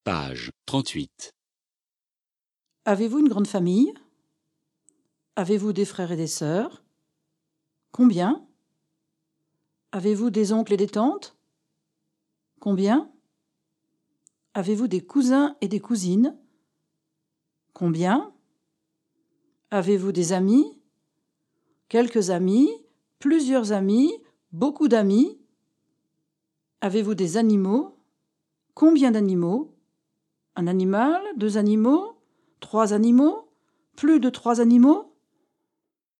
Page 38. Avez-vous une grande famille? Avez-vous des frères et des sœurs? Combien? Avez-vous des oncles et des tantes? Combien? Avez-vous des cousins et des cousines? Combien? Avez-vous des amis? Quelques amis, plusieurs amis, beaucoup d'amis? Avez-vous des animaux? Combien d'animaux? Un animal, deux animaux, trois animaux, plus de trois animaux?